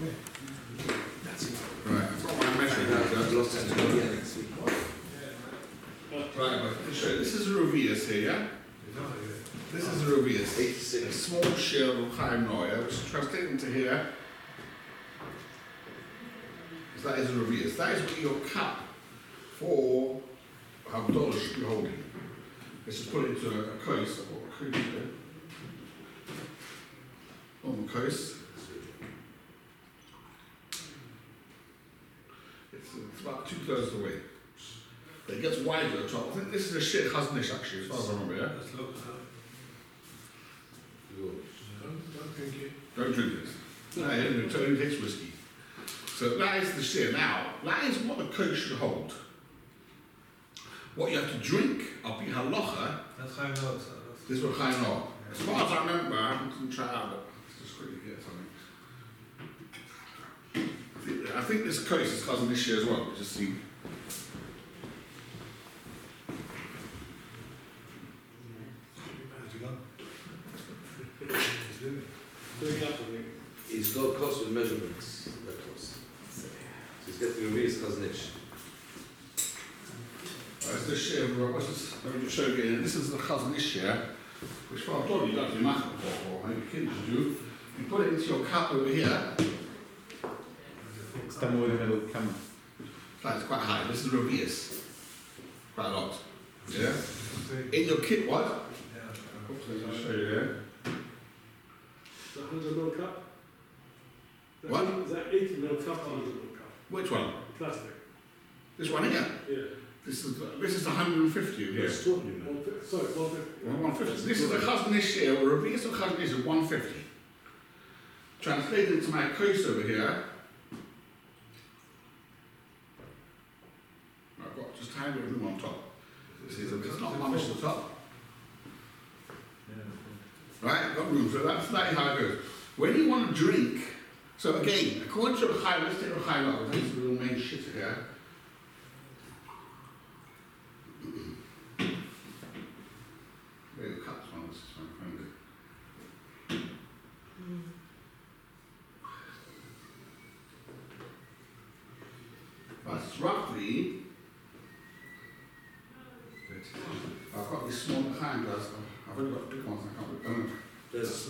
That's it. Right, I've got my measuring I've lost it. Right, but show you, this is a Revius here, yeah? This is a Revius. 86. A small shell of Chaim Noya, which translated into here. So that is a Revius. That is what your cup for Havdalah should be holding. Let's just put it into a case. I've got a case there. On the case. It's about 2/3 of the way. It gets wider at the top. I think this is a shit Chaznish actually, as far as I remember, yeah? Don't drink this. No, it only takes whiskey. So that is the shit. Now, that is what the coach should hold. What you have to drink, I'll be halacha. That's how I know. This is what Chaim know. As far as I remember, I haven't tried out, but let's just quickly get something. I think this coach is cousin this year as well. Just see. He's got close with measurements. That close. So he's getting a real Chaznich. What's this share? What's this? Let me just show you again. This is the Chaznish share, which for Abdullah you don't have to matter or maybe kids do. You put it into your cup over here. Stand more in the middle of the camera. That's quite high. This is Revius. Quite a lot. Yeah? In your kit, what? Oops, let me show you here. Is that 100 ml cup? What? Is that 80 ml cup or 100 ml cup? Which one? Plastic. This one here? Yeah. This is 150 here. Yes. Sorry, 150. 150. This is a Chaznish share, or Revius of Chaznish is 150. Translated into my coast over here. I've got just tiny bit of room on top. It's not mamish at the top. Right, I've got room, so that is how it goes. When you want to drink, so again, according to the Chaim, let's take the Chaim out, this is the real main shit here. Where the cups one, this is my friend. That's roughly, I've got this small Chaim glass, I've only got big ones, I can't remember. There's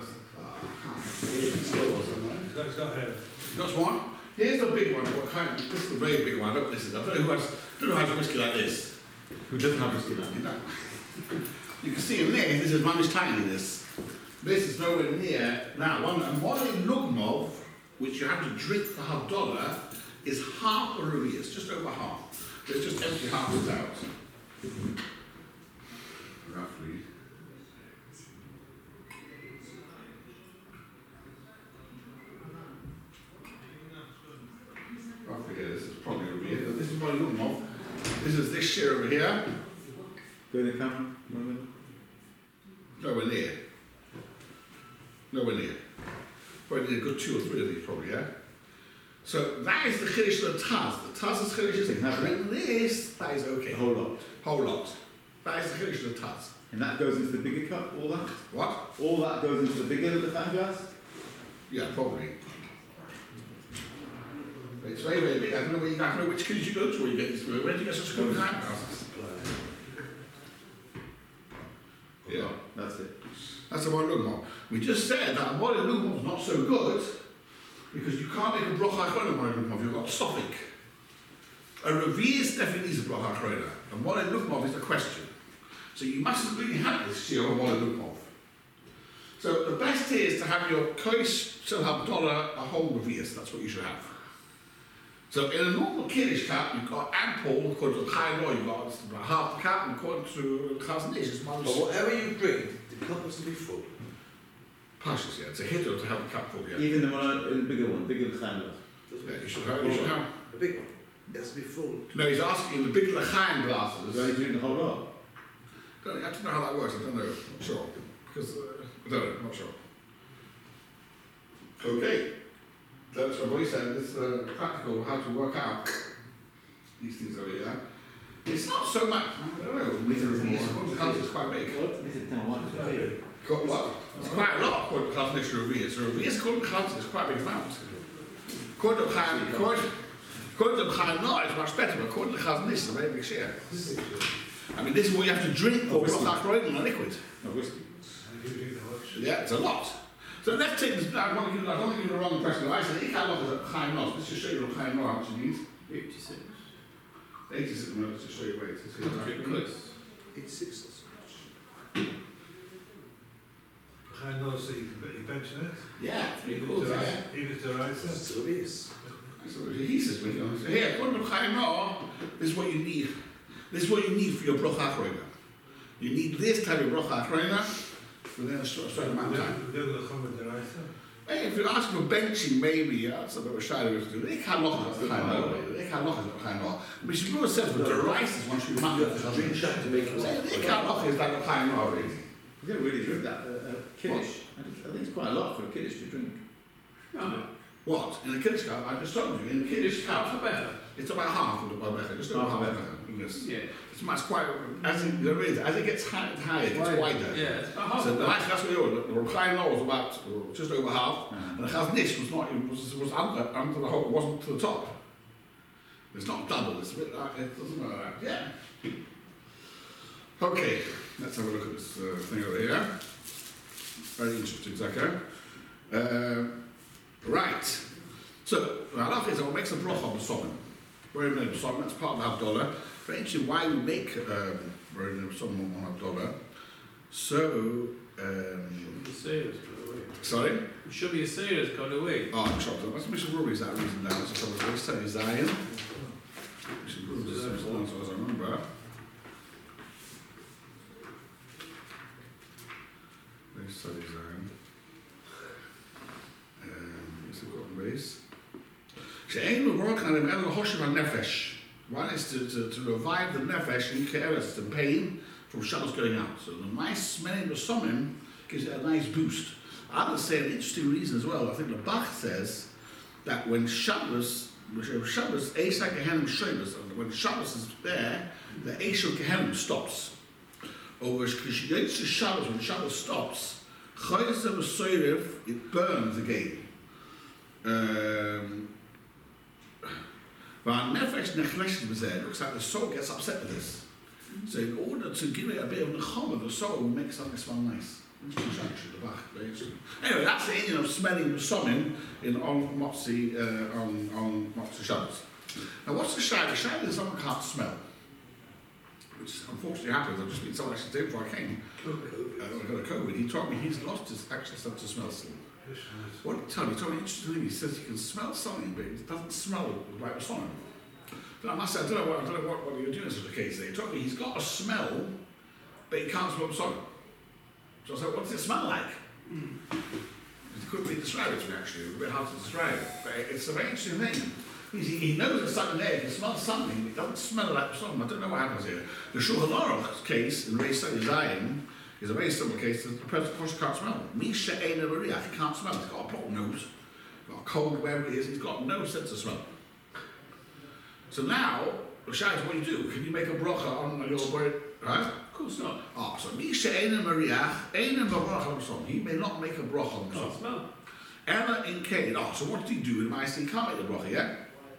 He's got hair. You got one? Here's the big one. What kind? This is the very big one. I don't listen. I don't know who has whiskey like this. Who doesn't have whiskey like You know. You can see in there. This is mamish tiny. This is nowhere near. Now, one in Lugmov, which you have to drink for $1, is half a Revius, just over half. Let's just empty half of it out. Roughly. Roughly here, this is probably over here. This is what I look of. This is this share over here. Go in the camera. Nowhere near. Nowhere near. Probably need a good 2 or 3 of these, probably, yeah? So that is the Chiddush of the Taz. The Taz's Chiddush is drink this, that is okay. A whole lot. Whole lot. That is the Chiddush of the Taz. And that goes into the bigger cup, all that? What? All that goes into the bigger of the fan glass? Yeah, probably. It's very, very big. I don't know which Kiddush you go to where you get this. Where do you get such good time? Yeah. That's it. That's a Moed Lugmov. We just said that a Moed Lugmov is not so good because you can't make a bracha achrona Moed Lugmov. You've got sofik. A Revius definitely needs a bracha achrona. A Moed Lugmov is the question. So you mustn't really have this year of a Moed Lugmov. So the best here is to have your kois shel Havdalah, a whole Revius. That's what you should have. So in a normal Kiddush cup, you've got ample, according to Chaim Law, you've got about half the cup, and according to Chaznish, it's But whatever you drink, the cup has to be full. Pashas, yeah. It's a hitter to have a cup full, yeah. Even the one, the bigger one, bigger than fan glass. Yeah, you should have. The big one. It has to be full. No, he's asking the big L'chaim glasses. So you drink the whole lot? I don't know how that works, I don't know. Not sure. Because, I don't know, not sure. Okay. That's what we said, it's practical how to work out these things over here. It's not so much, I don't know, the culture is quite big. Got what? It's quite a lot according to Chaznish Revius. So Revius according to culture is quite a big amount. According to Chaim, no, it's much better, but according to Chazon Ish, it's a very big share. I mean, this is what you have to drink for Broch HaAchroina, a liquid. No whiskey. Yeah, it's a lot. So let's take this, I don't want to give you the wrong impression. I said, Ikar Loch is at Chaim Nos. Let's just show you what Chaim Nos how much you need. 86. 86 minutes to show you weight. Pretty close. 86 or so. I know, so you pension it? Yeah, pretty Even cool. to Yeah. rise- even to rise it? Still is. So he says, so here, according to Chaim Nos, this is what you need. This is what you need for your Broch HaAchroina. You need this type of Broch HaAchroina within a certain amount of time. They're going to come with the rise it? Hey, if you're asking for benching, maybe, yeah, that's a bit of a shadow to do. They can't look at the Chaim Nos. They can't look at the Chaim Nos. I mean, she really says, but the rice is once you mount it, Drink shot to make it. they can't look at that Chaim Nos, really. You don't really drink that Kiddush. I think it's quite a lot for a Kiddush to drink. What? In a Kiddush cup? I just told you, in a Kiddush cup, better. it's about half of the Becher, just over half of it. Yes. Yeah. It's quite, as it gets higher, it gets wider. Yeah, it's about half So of the that. that's what you're the Chaim Nos was about just over half, and the Chazon Ish was not, was under the whole, it wasn't to the top. It's not double, it's a bit like, it doesn't know that. Yeah. Okay, let's have a look at this thing over here. Very interesting, Zaka. Right. So, the halach is, it makes a broch on the somen. Very name somen, that's part of the Havdalah. Very interesting why we make very name somen on Havdalah. So, The Sayers gone away. sorry? Should be a Sayers gone away. Oh, I'm shocked. That's Bishop Ruby's that reason now. It's a couple of ways. Study Zion. Bishop Ruby's as I remember. They study Zion. It's a good base. She'ein l'vorach anim el l'hoshev ha'nefesh. One is to revive the nefesh in ke'eres, the pain from Shabbos going out. So the nice smelling of somim gives it a nice boost. Others say an interesting reason as well. I think the Bach says that when Shabbos, Eisha Gehenim Shabbos, when Shabbos is there, the Eisha Gehenim stops. Or when Shabbos stops, it burns again. Nefesh Nechlesh looks like the soul gets upset with this. So in order to give it a bit of nechama, the soul makes something smell nice. Anyway, that's the Indian of smelling the somim on Motzi on Motzi Shabbos. Now, what's the shayla? The shayla is someone can't smell, which unfortunately happens. I've just been told actually before I came. I got a COVID. He told me he's lost his actual sense of smell still. What did he tell me? He told me an interesting thing. He says he can smell something, but it doesn't smell like the somim. But I must say, I don't know what you're doing in such a case there. He told me he's got a smell, but he can't smell the somim. So I said, what does it smell like? He couldn't really describe it to me actually, it was a bit hard to describe. But it's a very interesting thing. He knows there's something there, he can smell something, but it doesn't smell like something. I don't know what happens here. The Shulchan Aruch case in Reish Study Zion is a very similar case that the person can't smell. Misha Eina Mariach, he can't smell, he's got a blocked nose, got a cold, wherever it is, he's got no sense of smell. So now, the Shai is what do you do? Can you make a bracha on your word? Right? Of course not. Oh, so Misha Eina Mariach, Eina Mariach on the song. He may not make a bracha on the Can't song. smell. Ella in Cain. Oh, so what did he do in my He can't make the bracha, yeah?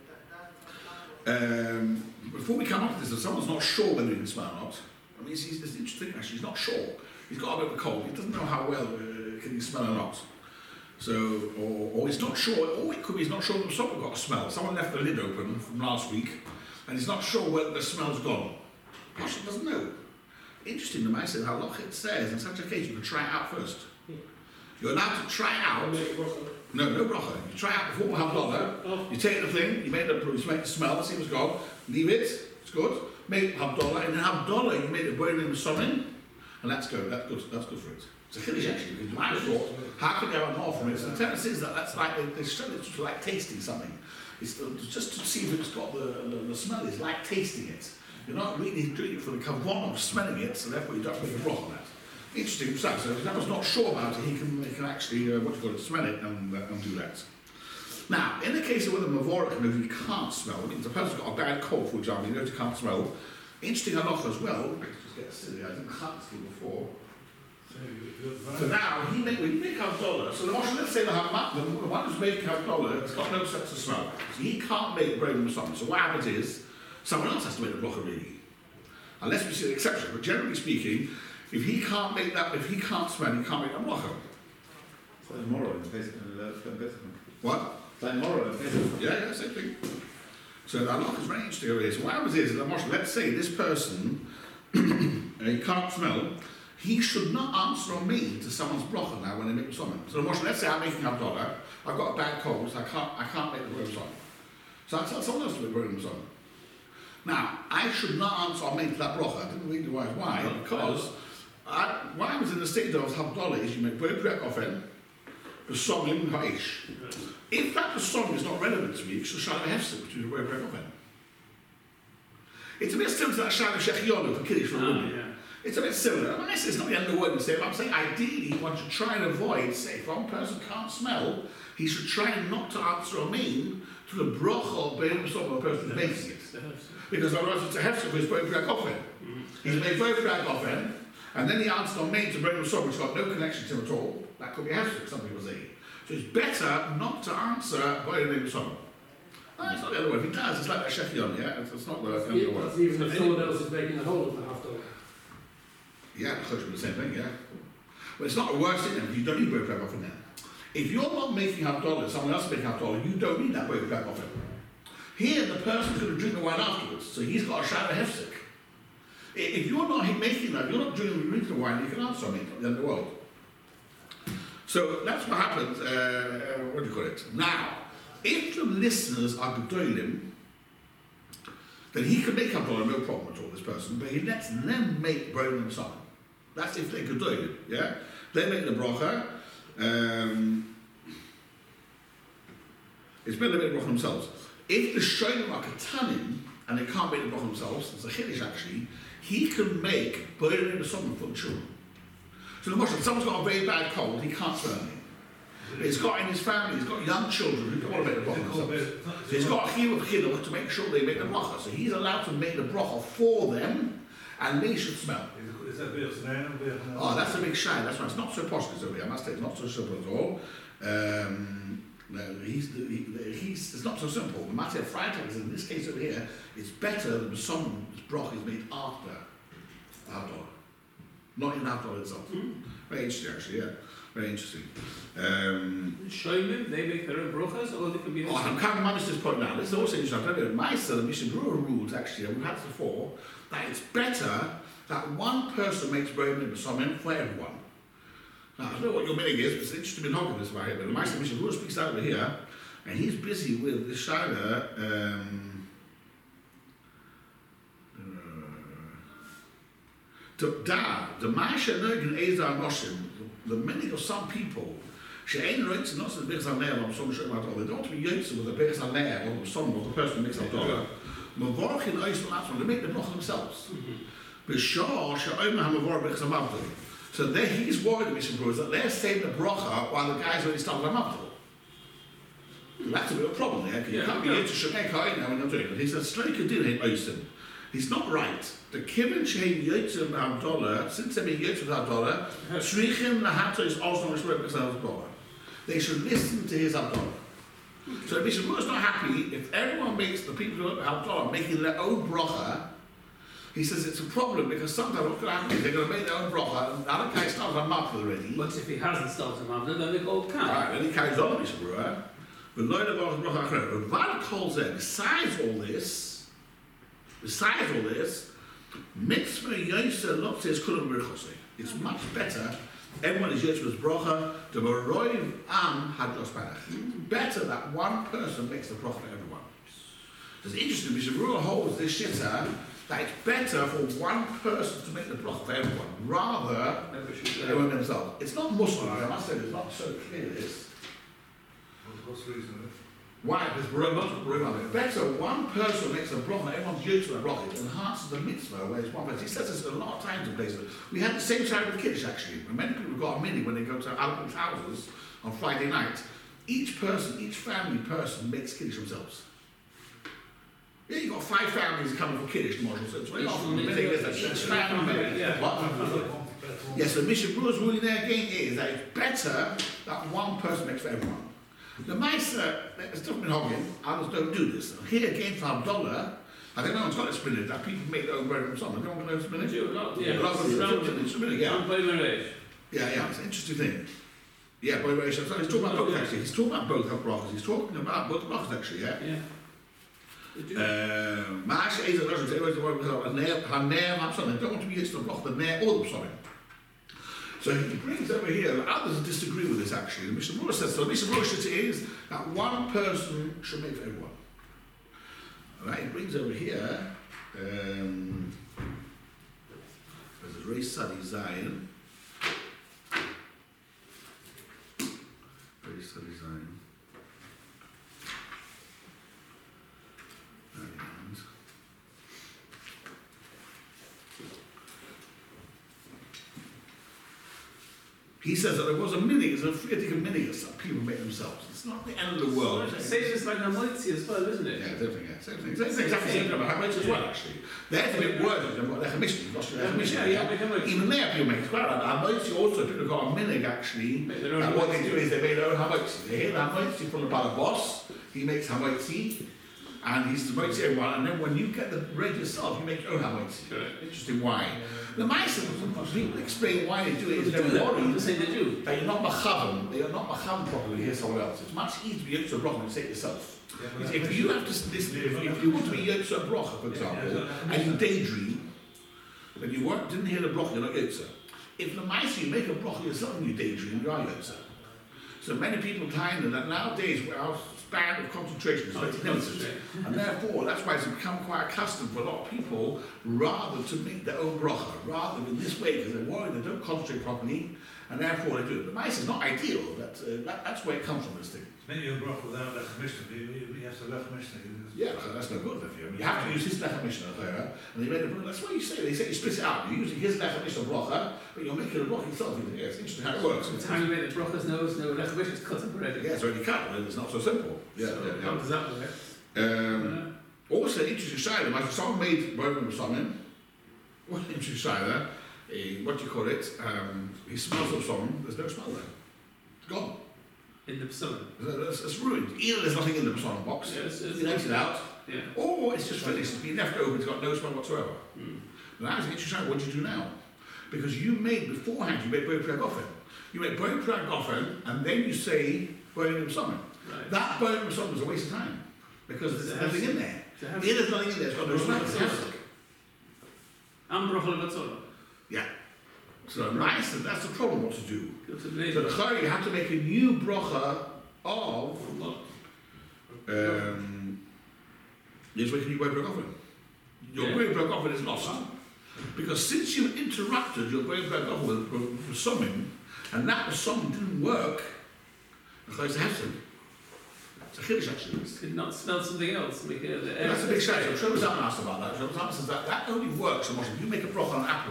Before we come up to this, if someone's not sure whether he can smell or not, I mean, it's interesting actually, he's not sure. He's got a bit of a cold, he doesn't know how well can he smell or not. So, or he's not sure, or it could be he's not sure that someone got a smell. Someone left the lid open from last week, and he's not sure whether the smell's gone. Pasha doesn't know. Interesting, the man said, halach it says, in such a case, you can try it out first. You're allowed to try out. No bracha. You try out before Havdalah. You take the thing, you make the smell, see what's gone, leave it, it's good. Make Havdalah, and in Havdalah you make the burning of something, and that's good. That's good for it. It's a chiddush actually, because you might have thought, how can you have an off from it? So the tendency is that's like they show it like tasting something. It's just to see if it's got the smell. It's like tasting it. You're not really doing it for the kavanah of smelling it, so therefore you don't make a broth on that. Interesting stuff. So if someone's not sure about it, he can actually smell it and do that. Now, in the case of whether Mavorach knows he can't smell, it means a person's got a bad cold, for example, he knows he can't smell. Interesting halacha as well. Let's just get silly. I didn't have this before. So now, when you make $1, so the Moshe, let's say the one who's making $1 has got no sense of smell. So he can't make bread and something. So what happens is, someone else has to make the bracha really. Unless we see an exception, but generally speaking, if he can't make that, if he can't smell, he can't make the bracha. It's like moral in Pesach. What? It's like moral in Pesach. Yeah, same thing. So the halach is very interesting over here. So what happens is, let's say this person, he can't smell, he should not answer on me to someone's bracha now when they make the summon. So let's say I'm making $1, I've got a bad cold, so I can't make the bread and summon. So I tell someone else to make bread and summon. Now, I should not answer on me to that bracha. I didn't really realize why, because what happens in the state of $1 is you make bread offen, the summon ha'ish. If that song is not relevant to me, it's a shana hefsek between the bread offen. It's a bit similar to that shana shechionu for kiddush for women. Yeah. It's a bit similar. I mean, it's not the end of the world to say, but I'm saying ideally one should try and avoid, say, if one person can't smell, he should try not to answer amen to the bracha of being someone person making it. Because otherwise it's a hefsek for his bread offen. He's made bread offen, and then he answered amen to bread someone which got no connection to him at all. That could be hefsek, some people say. So it's better not to answer by the name of someone. No, it's not the other way. If he does, it's like that shechion, yeah? It's not the other way. That's even if someone else is making the whole of the $1. Yeah, the same thing, yeah. But it's not the worst thing then, if you don't need bread offen then. If you're not making $1, someone else is making $1, you don't need that bread offen. Here, the person's going to drink the wine afterwards, so he's got a shana hefsek. If you're not making that, you're not drinking the wine, you can answer me at the end of the world. So that's what happens, what do you call it? Now, if the listeners are gedolim, then he can make $1, no problem at all, this person, but he lets them make bread and something. That's if they're gedolim, yeah? They make the bracha, it's better to make the bracha themselves. If the shoyim are katanim, and they can't make the bracha themselves, it's a chiddush actually, he can make bread and something for the children. So the Moshe, someone's got a very bad cold, he can't smell anything. He's got in his family, he's got young children who don't want to make the bracha themselves. So he's got a chiyuv of chinuch to make sure they make the bracha. So he's allowed to make the bracha for them, and they should smell. Is that Be'er Snein? Oh, that's a big shine. That's why it's not so posh over here. I must say, it's not so simple at all. No, it's not so simple. The matter of Freitag is in this case over here, it's better that someone's bracha is made after $1, not in $1 itself. Very interesting, actually. Yeah, very interesting. Shoymim, they make their own brachas, or they can be. I'm coming to this point now. This is also interesting. My son, Mishnah Berurah rules actually, and we've had this before, that it's better that one person makes bread and something for everyone. Now, I don't know what your meaning is, but it's interesting to be talking this about it. But the Meister Mishnah Berurah speaks out over here, and he's busy with this shayla. The Ma'asher Nogan Ezar Noshim, the meaning of some people, She'ein Roitz not the Bechzal Le'er, or some Shem Adol, they don't want to be Yotze with the Bechzal Le'er, or some of the person who makes Adol. Mavorch in Oisel Atzman, they make the bracha themselves. B'shor She'omer HaMavorch Bechzal Mavdol. So there he's worried, Mishnah Berurah, that they're saying the bracha while the guy's already started Mavdol. That's a bit of a problem there, because you can't be Yotze Shemei Kain now when you're doing it. He says, Strike a din ain't Oisem. He's not right. The Kivin Shein Yotzim $1, since they mean Yotzim $1, Shrichim Lahato is also $1. They should listen to his $1. So Mishnah Berurah is not happy if everyone makes the people who have $1 making their own bracha. He says it's a problem because sometimes what's going to happen is they're going to make their own bracha and the other guy starts on Mavdol already. But if he hasn't started Mavdol, then they go count. Right, then he carries on Mishnah Berurah. But Loida Baruch Bracha Achrein. But Vad calls there, besides all this, mitzvah Yosef not says kulam b'rechosei. It's much better. Everyone is Yosef's bracha. The Baroiv Am Hadlos Barach. Better that one person makes the bracha for everyone. It's interesting. Mishnah Berurah holds this shitta that it's better for one person to make the bracha for everyone rather than everyone themselves. It's not Muslim. I must say, it's not so clear. This. What's the reason? Why? Because Baruch better one person makes a bracha, everyone's used to a bracha, it enhances the mitzvah, whereas one person. He says this a lot of times in places. We had the same shayla with Kiddush actually. When many people got a mini when they go to other people's houses on Friday night, each family person makes Kiddush themselves. Yeah, you've got 5 families coming for Kiddush module, so it's very often the minute there's each family. Yeah. What? Yes, the Mishnah Brewer's ruling there again is that it's better that one person makes for everyone. The Meister, it's not been hogging, others don't do this. Here again for $1, I think no one's got a spinach, that people make their own bread from something. Don't want to know spinach? Do a lot, yeah. A lot of spinach, yeah. And by marriage. Yeah, it's an interesting thing. Yeah, by the way, so he's talking about both actually. He's talking about both brachas. He's talking about both brachas actually, yeah? Yeah. They do. Maar als je eten, dan is het don't want to be used to block the nair or the psalm. So he brings over here, and others disagree with this actually. The Mishnah Berurah says, so the Mishnah Berurah is that one person should make for everyone. Alright, he brings over here, there's a Rei Sadi Zion. Rei Sadi Zion. And he says that there was a minhag, there's a theoretic minhag that people make themselves. It's not the end of the world. Say it's like Namoitzi as well, isn't it? Yeah, same thing. It's exactly the same about how much as well, actually. They're a bit worse than what they're commissioning. Even there, people make it quite right. Hamoitzi also, people have got a minhag actually. And what they do is they make their own hamoitzi. They hear the hamoitzi from the boss, he makes hamoitzi, and he's the hamoitzi everyone, and then when you get the bread yourself, you make your own hamoitzi. Interesting why. The Meister people explain why they do it is they're worried To say they do. that you're not machavan, they are not machavan properly here somewhere else. It's much easier to be yoked to a bracha and say it yourself. If you have to listen, if you want to be yoked to a bracha, for example, and you daydream, then you didn't hear the bracha, you're not yoked. If the Meister you make a bracha yourself and you daydream, you are yoked. So many people find that nowadays our span of concentration is very limited, and therefore that's why it's become quite accustomed for a lot of people rather to make their own bracha, rather than this way, because they're worried they don't concentrate properly, and therefore they do it. But mice is not ideal, that's where it comes from, this thing. Make your broth without lechem mishnah. You have to lechem mishnah. Yeah, that's no good for you. I mean, you have to use his lechem mishnah there, and they made a bracha. That's what you say. They say you split it out. You're using his lechem mishnah bracha, but you're making a bracha yourself. Yeah, it's interesting how it works. The time you made the brachas knows no lechem is cut up already. Yeah, it's already cut, and it's not so simple. Yeah, So how does that work? Also, interesting side, like someone made Roman something. What an interesting side what do you call it? He smells of something, there's no smell there. It's gone. In the sun. It's ruined. Either there's nothing in the Persona box, Yes, you empty it out, Yeah. or it's just finished. It's been left open, it's got no smell whatsoever. Now, that's an interesting side. What do you do now? Because you made beforehand, you made Boy Pragofen. You made Boy Pragofen, and then you say Boy Something. Right. That Boy Something was a waste of time. Because there's nothing in there. So how- There's nothing in there, it's got no smell. It's hefsek. And brachal v'tzorah. Yeah. So nice, and that's the problem what to do. Go to the So the neighbor. chari, you have to make a new bracha of What? yes, where can you Boy Pragofen? Your Yeah. Boy Pragofen is lost. Because since you interrupted your Boy Pragofen with summon, and that summon didn't work, it's a hefsek. It's a chiddush actually. Could not smell something else. Make it. That's a big shame. So Shlomo Zalman asked about that. Shlomo Zalman says that only works so much if you make a broth on an apple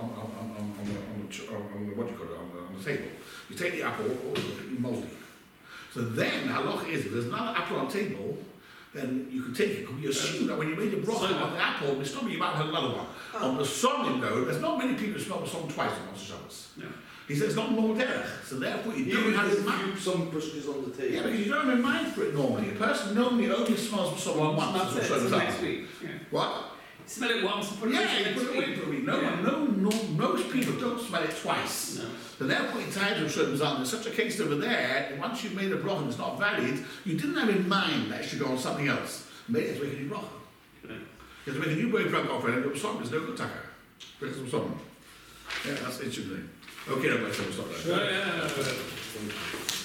on the what do you call it, on the table. You take the apple, or you mouldy. So then, halacha is, if there's another apple on the table, then you can take it. You assume that when you made a broth on the apple, the stomach, you might have another one. On the somnim, though, there's not many people who smell the somnim twice on Moshe Shabbos. No. He says it's not normal derech, so therefore you don't have in mind. Some pushes on the table. Yeah, because you don't have in mind for it normally. A person normally only smells for someone once. That's it. So Till does next that. week. Yeah. What? Smell it once and put it Yeah, away you next put it away week. for a week. No, most people don't smell it twice. No. So therefore, in times of certain Zalman, there's such a case over there, and once you've made a bracha and it's not valid, you didn't have in mind that it should go on something else. Maybe it's making a new bracha. Right. Because making a new bracha off and it was no good taka. Because it was something. Yeah, that's interesting. Okay, no, let's stop there. Yeah.